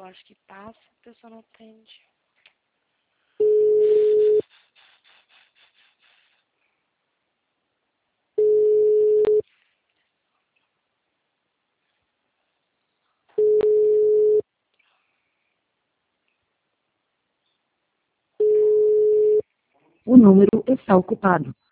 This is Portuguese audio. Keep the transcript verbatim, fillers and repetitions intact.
acho que passa, a pessoa não atende. O número está ocupado.